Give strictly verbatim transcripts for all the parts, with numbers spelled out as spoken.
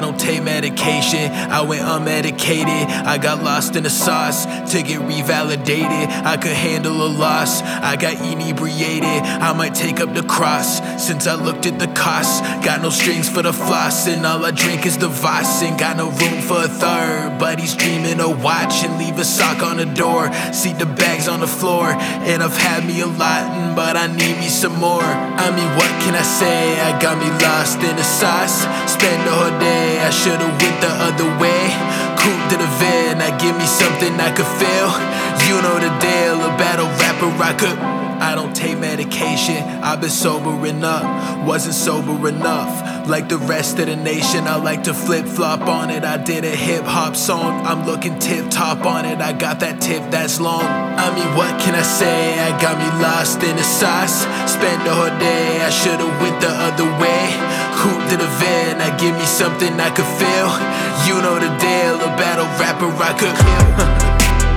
don't take medication, I went unmedicated. I got lost in the sauce to get revalidated. I could handle a loss, I got inebriated. I might take up the cross, since I looked at the cost. Got no strings for the floss, and all I drink is the Voss. And got no room for a third, but he's dreaming of watch and leave a sock on the door. See the bags on the floor, and I've had me a lot, but I need me some more. I mean, what can I say? I got me lost in the sauce. Spend the whole day, I should've went the other way. Coupe to the van, now give me something I could feel. You know the deal, a battle rapper I could. I don't take medication, I've been sobering up. Wasn't sober enough, like the rest of the nation. I like to flip-flop on it. I did a hip-hop song, I'm looking tip-top on it. I got that tip that's long. I mean, what can I say? I got me lost in the sauce. Spent the whole day, I should've went the other way. Coupe to the van, now give me something I could feel. You know the deal, a battle rapper I could kill.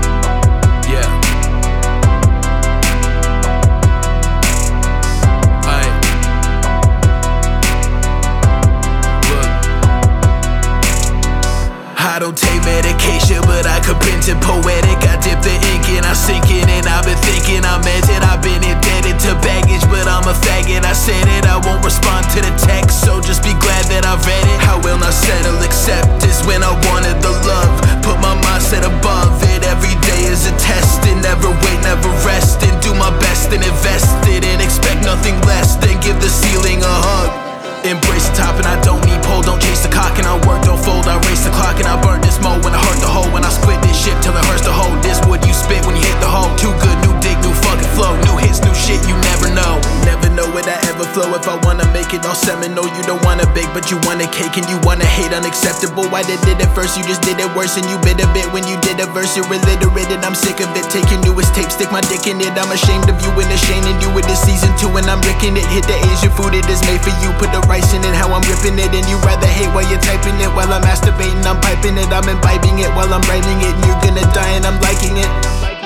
I don't take medication, but I could print it poetic. I dip the ink and I sink it, and I've been thinking I meant it. I've been indebted to baggage, but I'm a faggot. I said it, I won't respond to the text, so just be glad that I read it. I will not settle, accept is when I wanted the love. Put my mindset above it, every day is a test. And never wait, never rest, and do my best and invest it, and expect nothing less than give the ceiling a hug. Embrace the top and I don't need pole, don't chase the cock. And I work, don't fold, I race the clock. And I burn this mo when I hurt the hole. When I split this shit till it hurts the hole. This wood you spit when you hit the hole. Too good, new dick, new fucking flow. New hits, new shit, you never know. Never know where that ever flow. If I wanna make it all seminal, you don't wanna bake, but you want a cake. And you wanna hate, unacceptable. Why they did it first, you just did it worse. And you bit a bit when you did a verse. You're illiterate and I'm sick of it. Take your newest tape, stick my dick in it. I'm ashamed of you and ashamed of you with this season two. And I'm wrecking it, hit the Asian food, it is made for you. Put the rice in it, how I'm ripping it. And you rather hate while you're typing it. While I'm masturbating, I'm piping it. I'm imbibing it while I'm writing it. And you're gonna die and I'm liking it.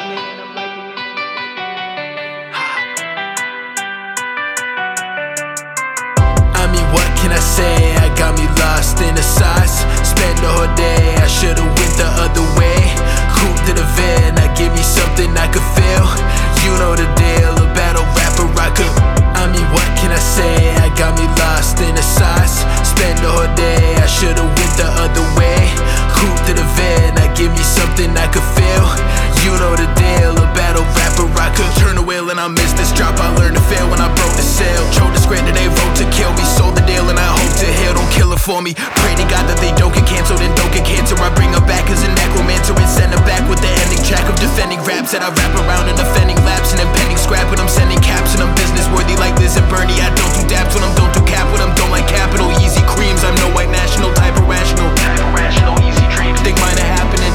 I mean, what can I say? I got me lost in the sauce. Spent the whole day, I should've went the other way. Coupe to the van, now give me something I could feel. You know the deal, a battle rapper I could. I mean, what can I say? I got me lost in the sauce. Spend the whole day, I should've went the other way. Coupe to the van, now give me something I could feel. You know the deal, a battle rapper I could. Turn the wheel and I missed this drop. I learned to fail when I broke the sail. Chose the script and they wrote to kill me. Sold the deal and I hope to hell don't kill it for me. Pray to God that they don't get canceled and don't get cancer. I bring her back as a necromancer and send her back with the ending track of defending raps that I rap around and offending laps and impending scrap. When I'm sending caps and I'm business worthy like Liz and Bernie. I don't do daps when I'm don't do cap when I'm don't like capital. Easy creams, I'm no white national, type of rational. Type of rational, easy dreams, think mine are happening.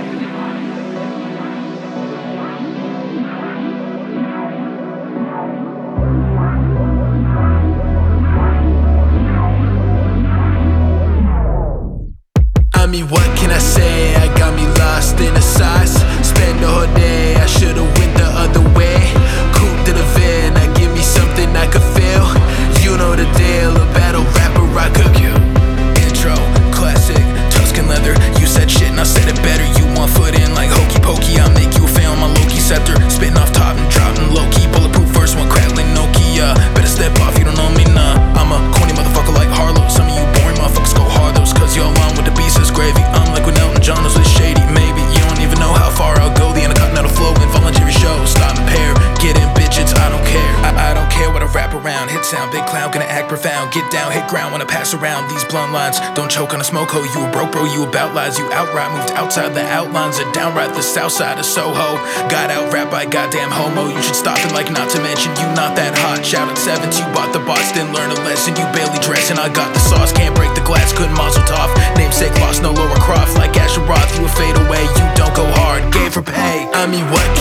I mean, what can I say? I got me lost in the sauce. Spend the whole day, I should've went the other way. Coupe to the van, now give me something I could feel. You know the deal, a battle rapper I could kill. Intro, classic, Tuscan leather. You said shit and I said it better. You one foot in like hokey pokey. I'll make you a fan on my Loki scepter. Spitting off top and dropping low key. Bulletproof first one, crackling Nokia. Better step off, you don't know me, nah. I'm a corny motherfucker like Harlow. Some of you boring motherfuckers go hard those, cause y'all on with the beast is gravy. I'm like when Elton John was with Shady. Maybe you don't even know how far I'll go. The end of cutting out a flow in voluntary shows. Stop and pair, get in bitches, I don't care. I, I don't care what I rap around. Hit sound, big clown, gonna act profound. Get down, hit ground when I pass around these blunt lines. Don't choke on a smoke hoe. You a broke bro, you about lies. You outright moved outside the outlines of downright the south side of Soho. Got out rap by goddamn homo. You should stop it like not to mention you not that hot. Shout at sevens, you bought the box, didn't learn a lesson. You barely dress and I got the sauce. Can't break the glass, couldn't mazel tov. Namesake lost, no Laura Croft. Like Asher Roth, you a fade away. You don't go hard, gave for pay. I mean, what